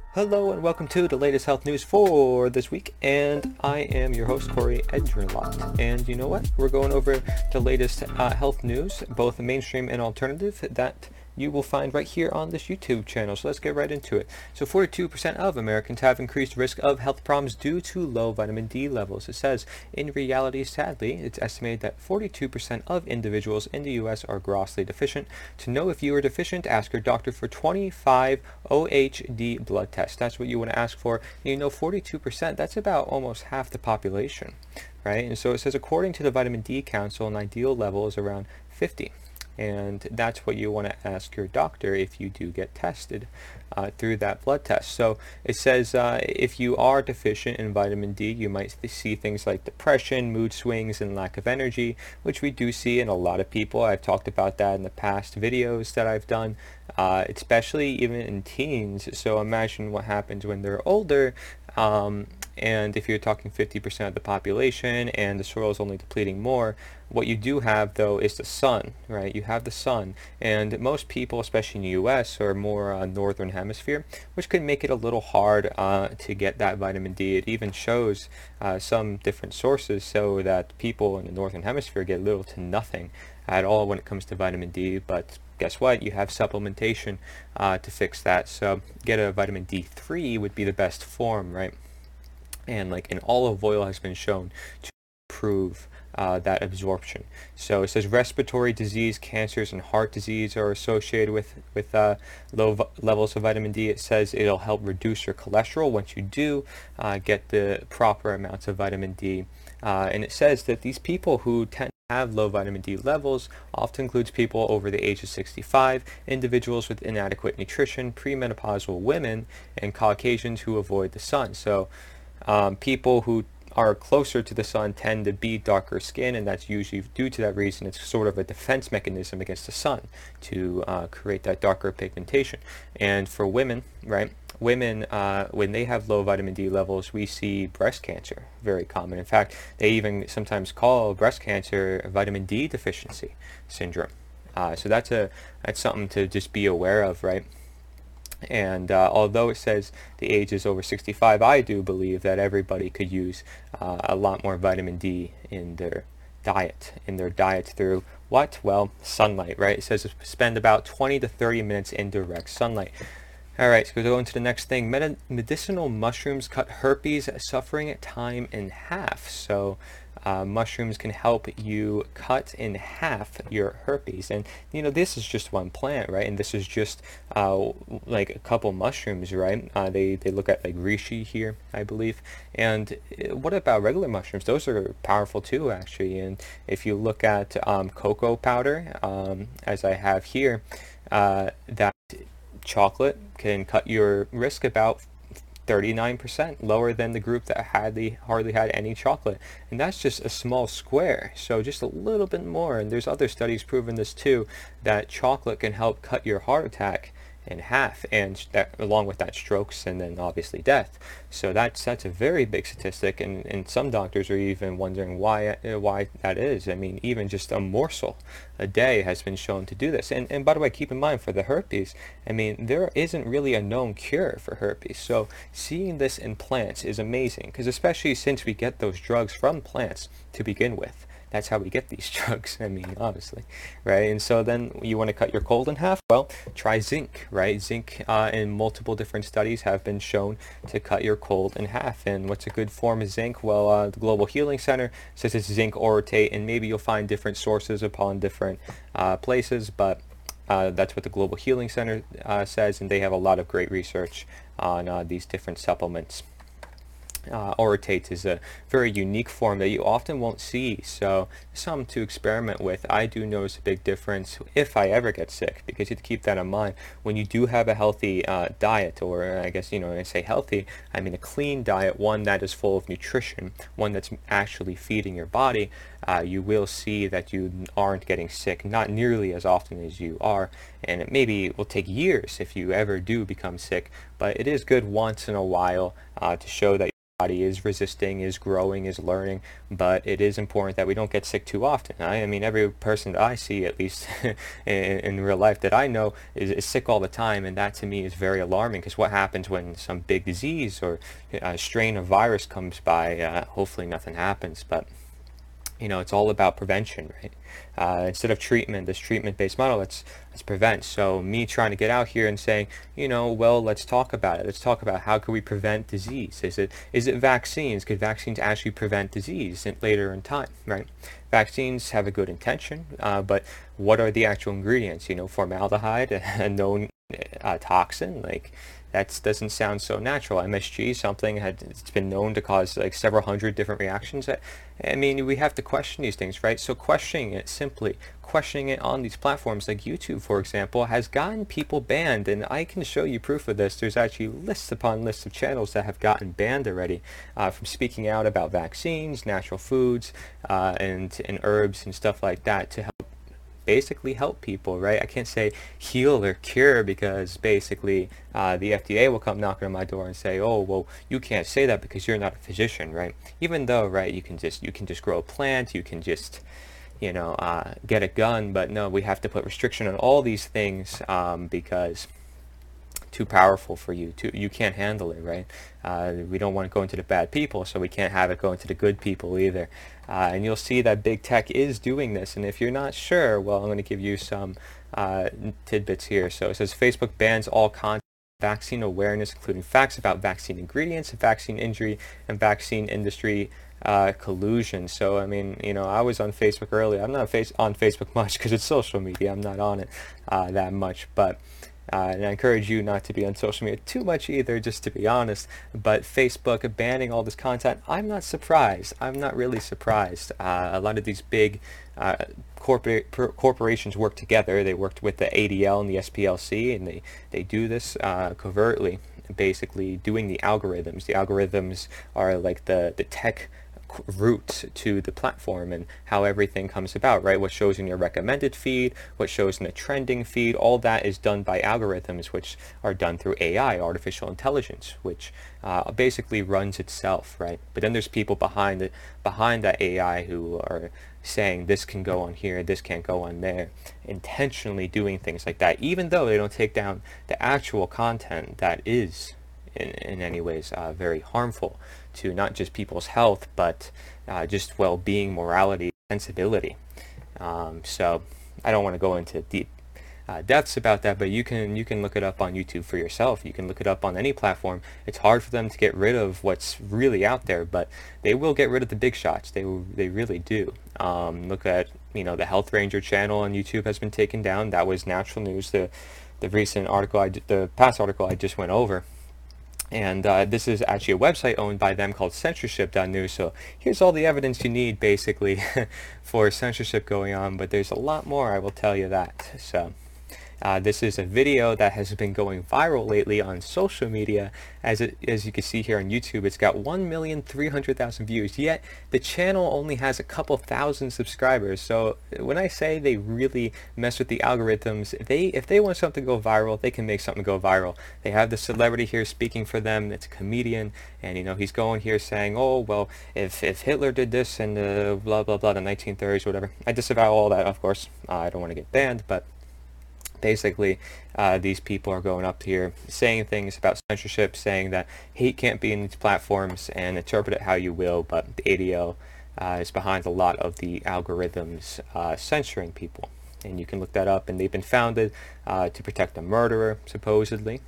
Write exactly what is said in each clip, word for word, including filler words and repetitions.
Hello and welcome to the latest health news for this week, and I am your host Corey Edgerlot. And you know what? We're going over the latest uh, health news, both mainstream and alternative, that you will find right here on this YouTube channel. So let's get right into it. So forty-two percent of Americans have increased risk of health problems due to low vitamin D levels. It says, in reality, sadly, it's estimated that forty-two percent of individuals in the U S are grossly deficient. To know if you are deficient, ask your doctor for twenty-five O H D blood tests. That's what you want to ask for. And you know, forty-two percent, that's about almost half the population, right? And so it says, according to the Vitamin D Council, an ideal level is around fifty. And that's what you want to ask your doctor if you do get tested uh, through that blood test. So it says uh, if you are deficient in vitamin D, you might see things like depression, mood swings, and lack of energy, which we do see in a lot of people. I've talked about that in the past videos that I've done, uh, especially even in teens. So imagine what happens when they're older. Um, and if you're talking fifty percent of the population and the soil is only depleting more, what you do have though is the sun, right? You have the sun, and most people, especially in the U S, are more uh, northern hemisphere, which can make it a little hard uh, to get that vitamin D. It even shows uh, some different sources so that people in the northern hemisphere get little to nothing at all when it comes to vitamin D, but guess what? You have supplementation uh, to fix that. So get a vitamin D three would be the best form, right? And like an olive oil has been shown to improve uh, that absorption. So it says respiratory disease, cancers, and heart disease are associated with with uh, low levels of vitamin D. It says it'll help reduce your cholesterol once you do uh, get the proper amounts of vitamin D. Uh, and it says that these people who tend have low vitamin D levels often includes people over the age of sixty-five, individuals with inadequate nutrition, premenopausal women, and Caucasians who avoid the sun. So um, people who are closer to the sun tend to be darker skin, and that's usually due to that reason. It's sort of a defense mechanism against the sun to uh, create that darker pigmentation. And for women, right, women, uh, when they have low vitamin D levels, we see breast cancer, very common. In fact, they even sometimes call breast cancer vitamin D deficiency syndrome. Uh, so that's a that's something to just be aware of, right? And uh, although it says the age is over sixty-five, I do believe that everybody could use uh, a lot more vitamin D in their diet, in their diet through what? Well, sunlight, right? It says spend about twenty to thirty minutes in direct sunlight. All right, so go into the next thing. Medi medicinal mushrooms cut herpes suffering time in half. So uh, mushrooms can help you cut in half your herpes. And, you know, this is just one plant, right? And this is just uh, like a couple mushrooms, right? Uh, they, they look at like reishi here, I believe. And what about regular mushrooms? Those are powerful too, actually. And if you look at um, cocoa powder, um, as I have here, uh, that chocolate can cut your risk about thirty-nine percent lower than the group that hardly hardly had any chocolate, and that's just a small square. So just a little bit more, and there's other studies proving this too, that chocolate can help cut your heart attack in half, and that, along with that, strokes, and then obviously death. So that's that's a very big statistic, and, and some doctors are even wondering why uh, why that is. I mean, even just a morsel a day has been shown to do this. And and by the way, keep in mind for the herpes, I mean, there isn't really a known cure for herpes. So seeing this in plants is amazing, because especially since we get those drugs from plants to begin with. That's how we get these drugs, I mean, obviously, right? And so then you want to cut your cold in half? Well, try zinc, right? Zinc uh, in multiple different studies have been shown to cut your cold in half. And what's a good form of zinc? Well, uh, the Global Healing Center says it's zinc orotate, and maybe you'll find different sources upon different uh, places, but uh, that's what the Global Healing Center uh, says, and they have a lot of great research on uh, these different supplements. Uh, orotate is a very unique form that you often won't see, so some to experiment with. I do notice a big difference if I ever get sick, because you have to keep that in mind. When you do have a healthy uh, diet, or I guess, you know, when I say healthy, I mean a clean diet, one that is full of nutrition, one that's actually feeding your body, uh, you will see that you aren't getting sick, not nearly as often as you are, and it maybe will take years if you ever do become sick, but it is good once in a while uh, to show that body is resisting, is growing, is learning, but it is important that we don't get sick too often. I, I mean, every person that I see, at least in, in real life that I know, is, is sick all the time, and that to me is very alarming, because what happens when some big disease or a strain of virus comes by? Uh, hopefully nothing happens, but you know, it's all about prevention, right? Uh, instead of treatment, this treatment-based model, let's let's prevent. So me trying to get out here and saying, you know, well, let's talk about it. Let's talk about how can we prevent disease? Is it is it vaccines? Could vaccines actually prevent disease in, later in time, right? Vaccines have a good intention, uh, but what are the actual ingredients? You know, formaldehyde, a known uh, toxin, like. That doesn't sound so natural. M S G, something had it's been known to cause like several hundred different reactions. I mean, we have to question these things, right? So questioning it, simply questioning it on these platforms like YouTube, for example, has gotten people banned, and I can show you proof of this. There's actually lists upon lists of channels that have gotten banned already uh, from speaking out about vaccines, natural foods, uh, and and herbs and stuff like that to help. Basically help people, right? I can't say heal or cure, because basically uh, the F D A will come knocking on my door and say, oh, well, you can't say that because you're not a physician, right? Even though, right, you can just you can just grow a plant, you can just, you know, uh, get a gun, but no, we have to put restriction on all these things um, because too powerful for you. Too, you can't handle it, right? Uh, we don't want to go into the bad people, so we can't have it go into the good people either. Uh, and you'll see that big tech is doing this. And if you're not sure, well, I'm going to give you some uh, tidbits here. So it says Facebook bans all content vaccine awareness, including facts about vaccine ingredients, vaccine injury, and vaccine industry uh, collusion. So, I mean, you know, I was on Facebook earlier. I'm not face on Facebook much because it's social media. I'm not on it uh, that much, but Uh, and I encourage you not to be on social media too much either, just to be honest. But Facebook banning all this content, I'm not surprised. I'm not really surprised. Uh, a lot of these big uh, corporate corporations work together. They worked with the A D L and the S P L C, and they, they do this uh, covertly, basically doing the algorithms. The algorithms are like the, the tech route to the platform and how everything comes about, right? What shows in your recommended feed, what shows in the trending feed, all that is done by algorithms, which are done through A I, artificial intelligence, which uh, basically runs itself, right? But then there's people behind it, behind that A I who are saying this can go on here, this can't go on there, intentionally doing things like that, even though they don't take down the actual content that is in, in any ways uh, very harmful to not just people's health, but uh, just well-being, morality, sensibility. Um, so I don't want to go into deep uh, depths about that, but you can you can look it up on YouTube for yourself. You can look it up on any platform. It's hard for them to get rid of what's really out there, but they will get rid of the big shots. They they really do. Um, look at, you know, the Health Ranger channel on YouTube has been taken down. That was natural news. The the recent article, I the past article I just went over. And uh, this is actually a website owned by them called censorship dot news. So here's all the evidence you need, basically, for censorship going on. But there's a lot more, I will tell you that. So uh, this is a video that has been going viral lately on social media. As it, as you can see here on YouTube, it's got one million three hundred thousand views. Yet the channel only has a couple thousand subscribers. So when I say they really mess with the algorithms, they if they want something to go viral, they can make something go viral. They have the celebrity here speaking for them. It's a comedian, and you know he's going here saying, "Oh well, if if Hitler did this and uh, blah blah blah, the nineteen thirties, whatever." I disavow all that, of course. Uh, I don't want to get banned, but basically uh, these people are going up here saying things about censorship, saying that hate can't be in these platforms, and interpret it how you will, but the A D L uh, is behind a lot of the algorithms uh, censoring people. And you can look that up, and they've been founded uh, to protect a murderer, supposedly,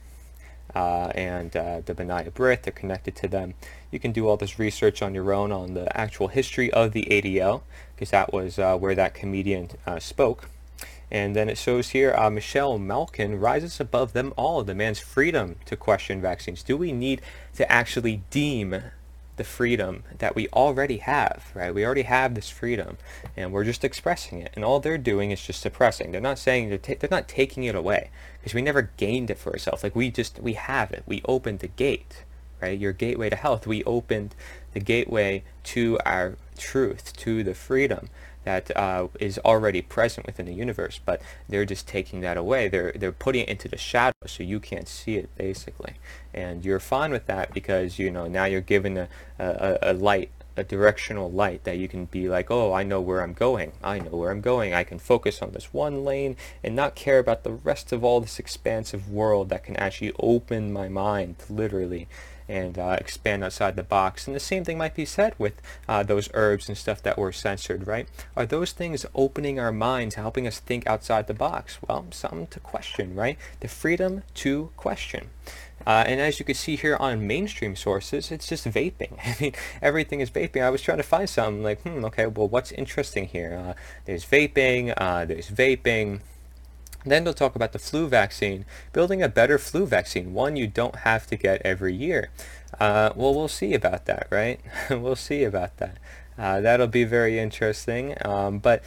uh, and uh, the B'nai B'rith, they're connected to them. You can do all this research on your own on the actual history of the A D L, because that was uh, where that comedian uh, spoke. And then it shows here, uh, Michelle Malkin rises above them all, demands freedom to question vaccines. Do we need to actually deem the freedom that we already have, right? We already have this freedom, and we're just expressing it. And all they're doing is just suppressing. They're not saying, they're, ta they're not taking it away, because we never gained it for ourselves. Like, we just, we have it. We opened the gate, right? Your gateway to health. We opened the gateway to our truth, to the freedom that uh, is already present within the universe, but they're just taking that away. They're they're putting it into the shadow, so you can't see it basically, and you're fine with that because you know now you're given a a, a light, a directional light that you can be like, oh, I know where I'm going. I know where I'm going. I can focus on this one lane and not care about the rest of all this expansive world that can actually open my mind, literally, and uh, expand outside the box. And the same thing might be said with uh, those herbs and stuff that were censored, right? Are those things opening our minds, helping us think outside the box? Well, something to question, right? The freedom to question. Uh, and as you can see here on mainstream sources, it's just vaping. I mean, everything is vaping. I was trying to find something like, hmm, okay, well, what's interesting here? Uh, there's vaping, uh, there's vaping. Then they'll talk about the flu vaccine, building a better flu vaccine, one you don't have to get every year. Uh, well, we'll see about that, right? We'll see about that. Uh, that'll be very interesting. Um, but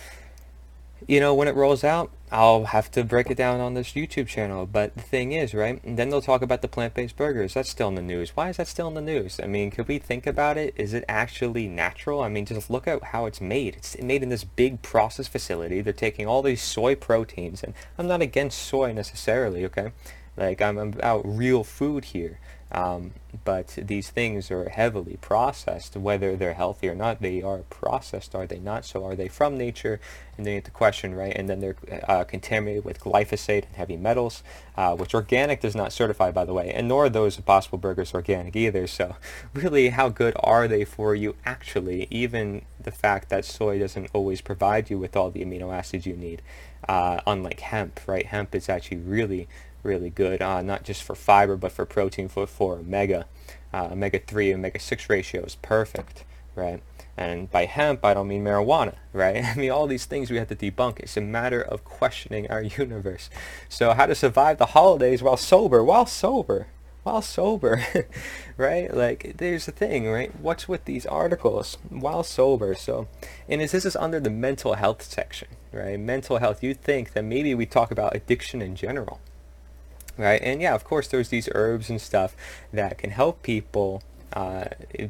you know, when it rolls out, I'll have to break it down on this YouTube channel. But the thing is, right, and then they'll talk about the plant-based burgers. That's still in the news. Why is that still in the news? I mean, could we think about it? Is it actually natural? I mean, just look at how it's made. It's made in this big process facility. They're taking all these soy proteins, and I'm not against soy necessarily, okay? Like, I'm about real food here. Um, but these things are heavily processed, whether they're healthy or not. They are processed, are they not? So are they from nature? And then you have to question, right? And then they're uh, contaminated with glyphosate and heavy metals, uh, which organic does not certify, by the way, and nor are those Impossible Burgers organic either. So really, how good are they for you actually? Even the fact that soy doesn't always provide you with all the amino acids you need, uh, unlike hemp, right? Hemp is actually really really good, uh, not just for fiber, but for protein, for, for omega, uh, omega three, omega six ratio is perfect, right? And by hemp, I don't mean marijuana, right? I mean, all these things we have to debunk. It's a matter of questioning our universe. So how to survive the holidays while sober, while sober, while sober, right? Like, there's the thing, right? What's with these articles? While sober, so, and is this is under the mental health section, right? Mental health, you'd think that maybe we talk about addiction in general, right? And yeah, of course, there's these herbs and stuff that can help people uh,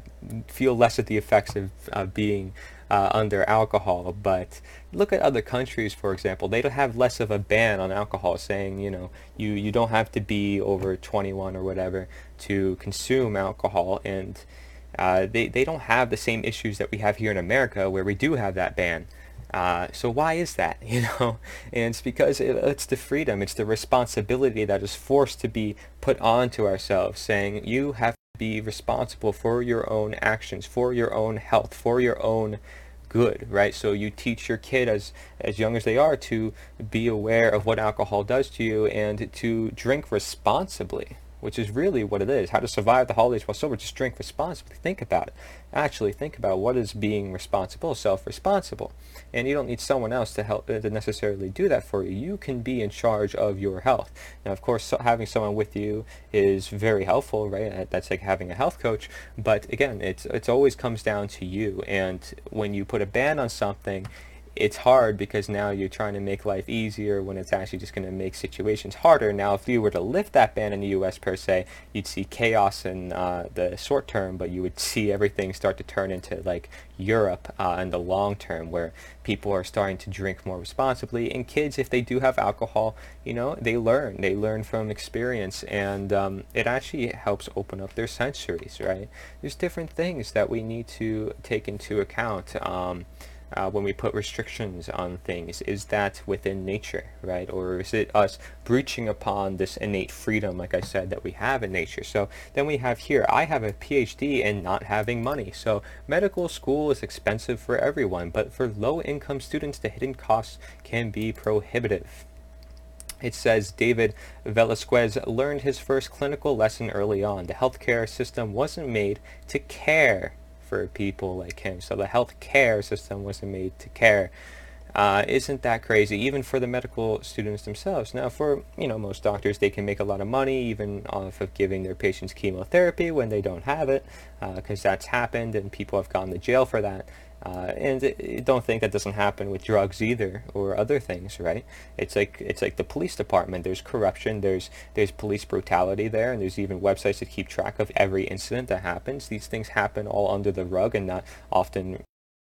feel less of the effects of uh, being uh, under alcohol. But look at other countries, for example. They don't have less of a ban on alcohol, saying, you know, you, you don't have to be over twenty-one or whatever to consume alcohol. And uh, they, they don't have the same issues that we have here in America, where we do have that ban. Uh, so why is that, you know? And it's because it, it's the freedom, it's the responsibility that is forced to be put onto ourselves, saying you have to be responsible for your own actions, for your own health, for your own good, right? So you teach your kid as, as young as they are to be aware of what alcohol does to you and to drink responsibly, which is really what it is. How to survive the holidays while sober. Just drink responsibly. Think about it. Actually think about what is being responsible, self-responsible. And you don't need someone else to help uh, to necessarily do that for you. You can be in charge of your health. Now, of course, so having someone with you is very helpful, right? That's like having a health coach. But again, it's it's always comes down to you. And when you put a ban on something, it's hard because now you're trying to make life easier when it's actually just going to make situations harder. Now, if you were to lift that ban in the U S per se, you'd see chaos in uh, the short term, but you would see everything start to turn into like Europe uh, in the long term, where people are starting to drink more responsibly. And kids, if they do have alcohol, you know, they learn. They learn from experience, and um, it actually helps open up their sensories, right? There's different things that we need to take into account. Um, Uh, when we put restrictions on things. Is that within nature, right? Or is it us breaching upon this innate freedom, like I said, that we have in nature? So then we have here, I have a P H D in not having money. So medical school is expensive for everyone, but for low-income students, the hidden costs can be prohibitive. It says David Velasquez learned his first clinical lesson early on. The healthcare system wasn't made to care for people like him. So the health care system wasn't made to care. Uh, isn't that crazy? Even for the medical students themselves. Now, for you know most doctors, they can make a lot of money even off of giving their patients chemotherapy when they don't have it, because uh, that's happened and people have gone to jail for that. Uh, and it, it, don't think that doesn't happen with drugs either, or other things, right? It's like it's like the police department. There's corruption. There's there's police brutality there, and there's even websites that keep track of every incident that happens. These things happen all under the rug and not often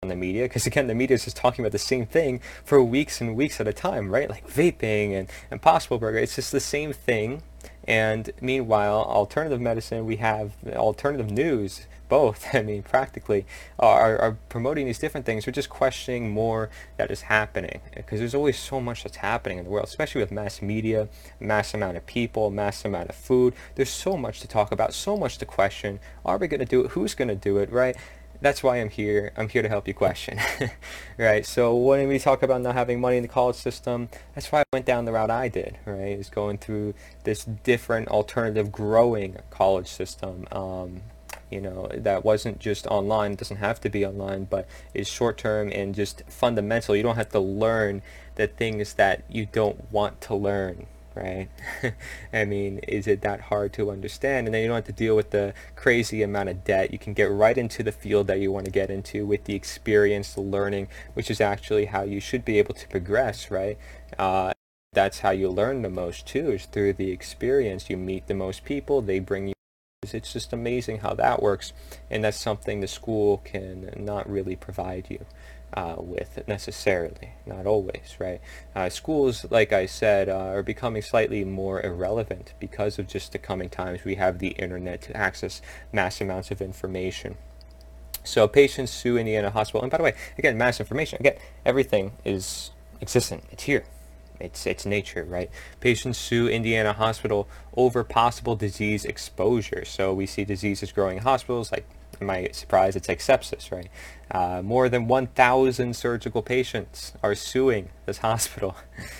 on the media, because again, the media is just talking about the same thing for weeks and weeks at a time, right? Like vaping and Impossible Burger. It's just the same thing. And meanwhile, alternative medicine, we have alternative news, both, I mean, practically, are, are promoting these different things. We're just questioning more that is happening, because there's always so much that's happening in the world, especially with mass media, mass amount of people, mass amount of food. There's so much to talk about, so much to question. Are we going to do it? Who's going to do it, right? That's why I'm here. I'm here to help you question, right? So when we talk about not having money in the college system, that's why I went down the route I did, right? Is going through this different alternative growing college system, um, you know, that wasn't just online. It doesn't have to be online, but is short term and just fundamental. You don't have to learn the things that you don't want to learn, right? I mean, is it that hard to understand? And then you don't have to deal with the crazy amount of debt. You can get right into the field that you want to get into with the experience, the learning, which is actually how you should be able to progress, right? Uh, that's how you learn the most too, is through the experience. You meet the most people, they bring you. It's just amazing how that works, and that's something the school can not really provide you uh, with necessarily, not always, right? Uh, schools, like I said, uh, are becoming slightly more irrelevant because of just the coming times. We have the internet to access mass amounts of information. So patients sue Indiana Hospital, and by the way, again, mass information, again, everything is existent, it's here. It's, it's nature, right? Patients sue Indiana Hospital over possible disease exposure. So we see diseases growing in hospitals, like, am I surprised? It's like sepsis, right? Uh, more than one thousand surgical patients are suing this hospital.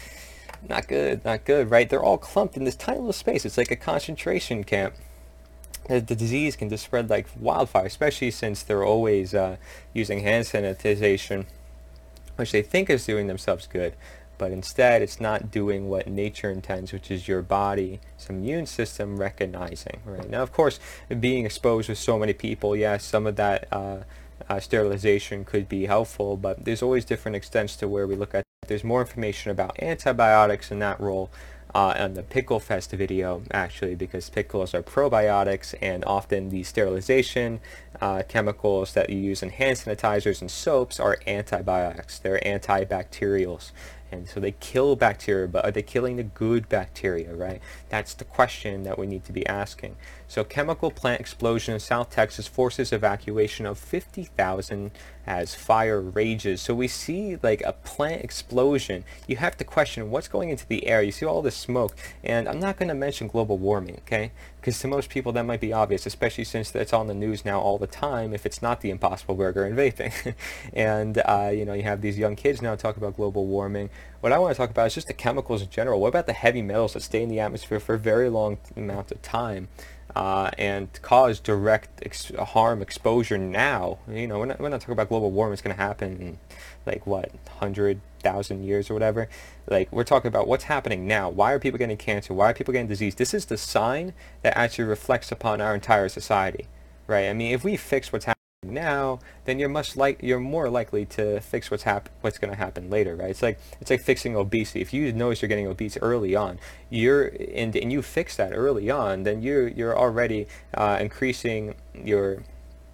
Not good, not good, right? They're all clumped in this tiny little space. It's like a concentration camp. The, the disease can just spread like wildfire, especially since they're always uh, using hand sanitization, which they think is doing themselves good. But instead, it's not doing what nature intends, which is your body's immune system recognizing, right? Now, of course, being exposed with so many people, yes, some of that uh, uh, sterilization could be helpful, but there's always different extents to where we look at. There's more information about antibiotics in that role uh, on the Pickle Fest video, actually, because pickles are probiotics, and often the sterilization uh, chemicals that you use in hand sanitizers and soaps are antibiotics. They're antibacterials. And so they kill bacteria, but are they killing the good bacteria, right? That's the question that we need to be asking. So chemical plant explosion in South Texas forces evacuation of fifty thousand as fire rages. So we see like a plant explosion. You have to question what's going into the air. You see all this smoke. And I'm not going to mention global warming, okay? Because to most people that might be obvious, especially since it's on the news now all the time, if it's not the Impossible Burger and vaping. and, uh, you know, you have these young kids now talk about global warming. What I want to talk about is just the chemicals in general. What about the heavy metals that stay in the atmosphere for a very long amount of time uh, and cause direct ex harm exposure now? You know, we're not, we're not talking about global warming. It's going to happen in, like, what, one hundred thousand years or whatever. Like, we're talking about what's happening now. Why are people getting cancer? Why are people getting disease? This is the sign that actually reflects upon our entire society, right? I mean, if we fix what's happening now, then you're much like you're more likely to fix what's hap what's going to happen later, right? It's like it's like fixing obesity. If you notice you're getting obese early on, you're and, and you fix that early on, then you're you're already uh, increasing your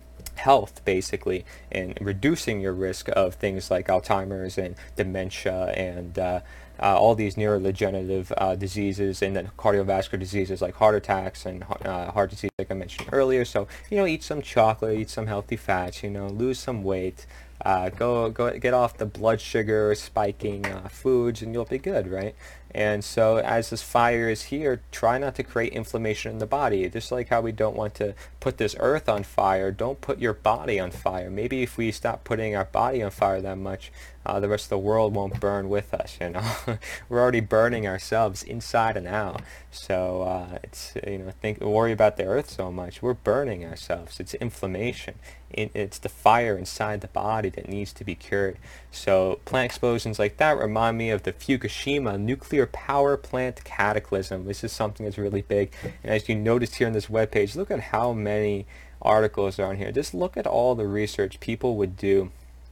health basically and reducing your risk of things like Alzheimer's and dementia and uh, uh, all these neurodegenerative uh, diseases, and then cardiovascular diseases like heart attacks and uh, heart disease, like I mentioned earlier. So, you know, eat some chocolate, eat some healthy fats, you know, lose some weight, uh, go go get off the blood sugar spiking uh, foods, and you'll be good, right? And so as this fire is here, try not to create inflammation in the body. Just like how we don't want to put this earth on fire, don't put your body on fire. Maybe if we stop putting our body on fire that much, uh, the rest of the world won't burn with us, you know. We're already burning ourselves inside and out. So uh, it's, you know, think worry about the earth so much. We're burning ourselves. It's inflammation. It, it's the fire inside the body that needs to be cured. So plant explosions like that remind me of the Fukushima nuclear power plant cataclysm. This is something that's really big. And as you noticed here on this webpage, look at how many articles are on here. Just look at all the research people would do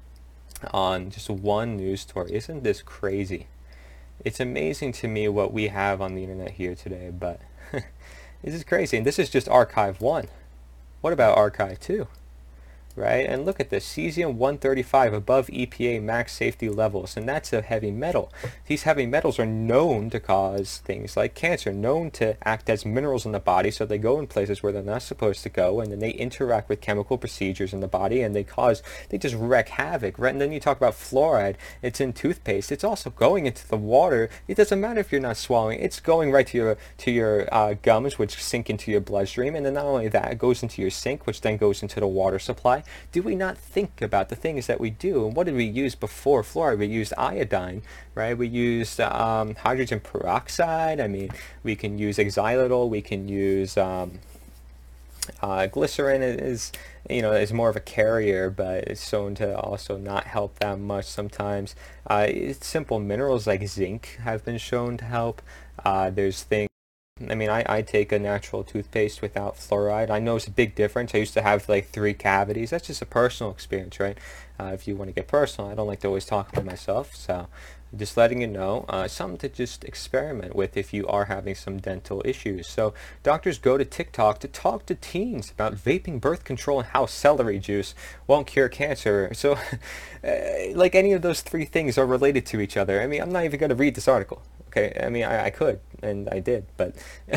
on just one news story. Isn't this crazy? It's amazing to me what we have on the internet here today, but this is crazy. And this is just archive one. What about archive two? right? And look at this, cesium one thirty-five above E P A max safety levels, and that's a heavy metal. These heavy metals are known to cause things like cancer, known to act as minerals in the body, so they go in places where they're not supposed to go, and then they interact with chemical procedures in the body, and they cause, they just wreak havoc, right? And then you talk about fluoride, it's in toothpaste, it's also going into the water. It doesn't matter if you're not swallowing, it's going right to your to your uh, gums, which sink into your bloodstream, and then not only that, it goes into your sink, which then goes into the water supply. Do we not think about the things that we do? And what did we use before fluoride? We used iodine, right? We used um, hydrogen peroxide. I mean, we can use xylitol, we can use um, uh, glycerin is, you know, is more of a carrier, but it's shown to also not help that much sometimes. Uh, it's simple minerals like zinc have been shown to help. Uh, there's things, I mean, I, I take a natural toothpaste without fluoride. I know it's a big difference. I used to have like three cavities. That's just a personal experience, right? Uh, if you want to get personal, I don't like to always talk about myself, so just letting you know, uh, something to just experiment with if you are having some dental issues. So doctors go to TikTok to talk to teens about vaping, birth control, and how celery juice won't cure cancer. So uh, like any of those three things are related to each other. I mean, I'm not even going to read this article. Okay, I mean, I, I could, and I did, but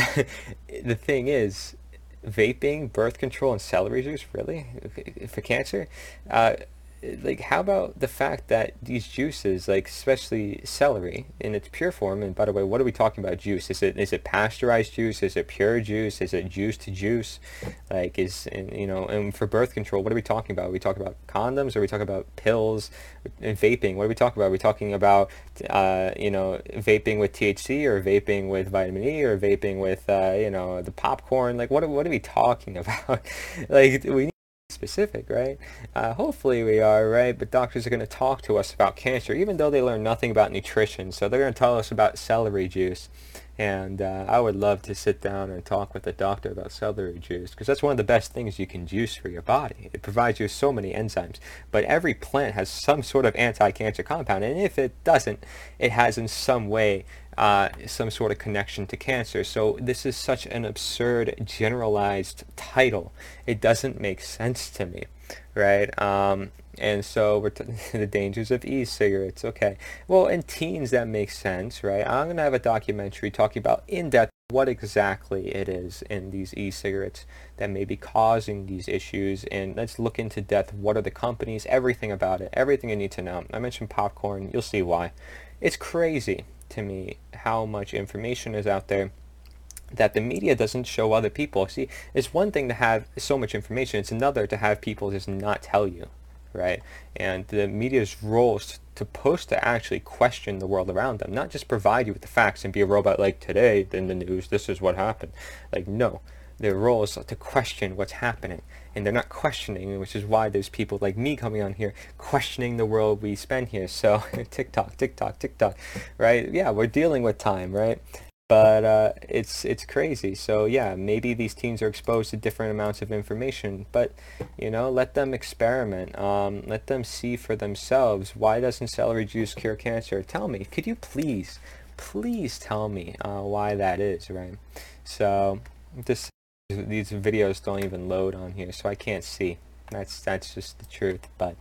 the thing is, vaping, birth control, and celery juice, really? For cancer? Uh, like, how about the fact that these juices, like especially celery in its pure form, and by the way, what are we talking about juice? Is it is it pasteurized juice? Is it pure juice? Is it juice to juice? Like, is, you know, and for birth control, what are we talking about? Are we talking about condoms? Or are we talking about pills? And vaping, what are we talking about? Are we talking about, uh, you know, vaping with T H C, or vaping with vitamin E, or vaping with, uh, you know, the popcorn? Like, what are, what are we talking about? Like, we need specific, right? Uh, hopefully we are, right? But doctors are going to talk to us about cancer, even though they learn nothing about nutrition. So they're going to tell us about celery juice. And uh, I would love to sit down and talk with a doctor about celery juice, because that's one of the best things you can juice for your body. It provides you so many enzymes. But every plant has some sort of anti-cancer compound, and if it doesn't, it has in some way uh, some sort of connection to cancer. So this is such an absurd, generalized title. It doesn't make sense to me, right? Um, and so we're t the dangers of e-cigarettes. Okay, well, in teens that makes sense, right? I'm gonna have a documentary talking about in depth what exactly it is in these e-cigarettes that may be causing these issues, and let's look into depth what are the companies, everything about it, everything you need to know. I mentioned popcorn, you'll see why. It's crazy to me how much information is out there that the media doesn't show other people. See, it's one thing to have so much information, it's another to have people just not tell you, right? And the media's role is supposed to actually question the world around them, not just provide you with the facts and be a robot like, today in the news, this is what happened. Like, no. Their role is to question what's happening, and they're not questioning, which is why there's people like me coming on here questioning the world we spend here. So TikTok, TikTok, TikTok, right? Yeah, we're dealing with time, right? But uh, it's it's crazy. So yeah, maybe these teens are exposed to different amounts of information, but you know, let them experiment. Um, let them see for themselves. Why doesn't celery juice cure cancer? Tell me. Could you please, please tell me uh, why that is, right? So this. These videos don't even load on here, so I can't see. That's that's just the truth. But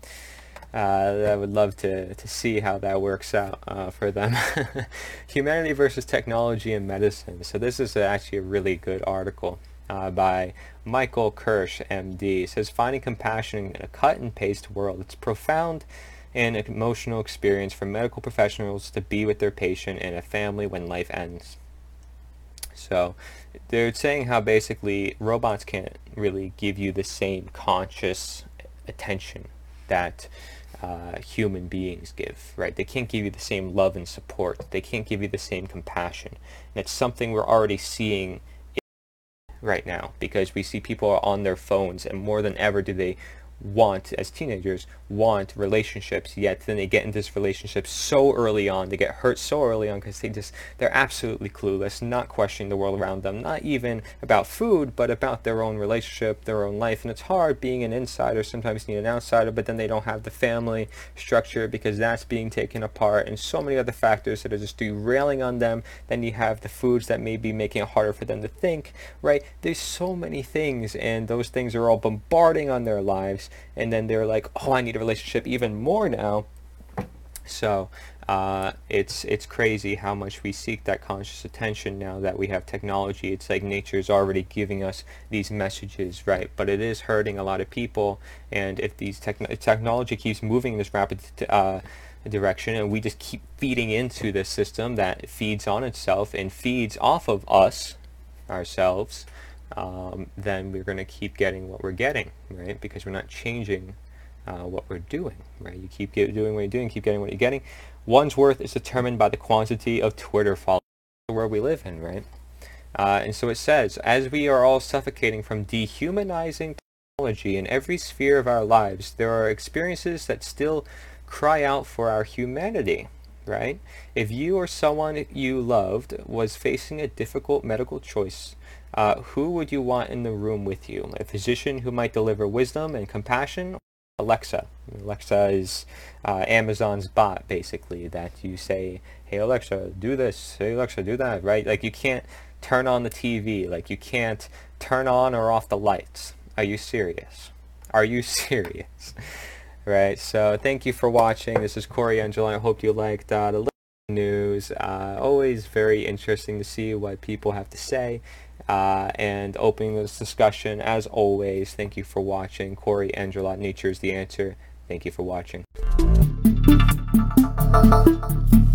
uh, I would love to to see how that works out uh, for them. Humanity versus technology and medicine. So this is actually a really good article uh, by Michael Kirsch, M D. It says, finding compassion in a cut and paste world. It's profound and emotional experience for medical professionals to be with their patient and a family when life ends. So they're saying how basically robots can't really give you the same conscious attention that uh, human beings give, right? They can't give you the same love and support. They can't give you the same compassion. And it's something we're already seeing right now, because we see people are on their phones, and more than ever do they want, as teenagers, want relationships, yet then they get into this relationship so early on, they get hurt so early on because they just, they're absolutely clueless, not questioning the world around them, not even about food, but about their own relationship, their own life. And it's hard being an insider, sometimes you need an outsider, but then they don't have the family structure because that's being taken apart, and so many other factors that are just derailing on them. Then you have the foods that may be making it harder for them to think, right? There's so many things, and those things are all bombarding on their lives. relationships, and then they're like, oh, I need a relationship even more now. So uh, it's it's crazy how much we seek that conscious attention now that we have technology. It's like nature's already giving us these messages, right? But it is hurting a lot of people, and if these techn- technology keeps moving in this rapid uh, direction, and we just keep feeding into this system that feeds on itself and feeds off of us, ourselves, um, then we're going to keep getting what we're getting, right? Because we're not changing Uh, what we're doing, right? You keep get, doing what you're doing, keep getting what you're getting. One's worth is determined by the quantity of Twitter followers, the world we live in, right? Uh, and so it says, as we are all suffocating from dehumanizing technology in every sphere of our lives, there are experiences that still cry out for our humanity, right? If you or someone you loved was facing a difficult medical choice, uh, who would you want in the room with you? A physician who might deliver wisdom and compassion? Alexa. Alexa is uh, Amazon's bot, basically, that you say, hey Alexa, do this, hey Alexa, do that, right? Like, you can't turn on the T V, like you can't turn on or off the lights. Are you serious? Are you serious? Right, so thank you for watching. This is Corey Angela. I hope you liked uh, the news. Uh, always very interesting to see what people have to say. Uh, and opening this discussion, as always, thank you for watching. Corey Angela, Nature's the Answer. Thank you for watching.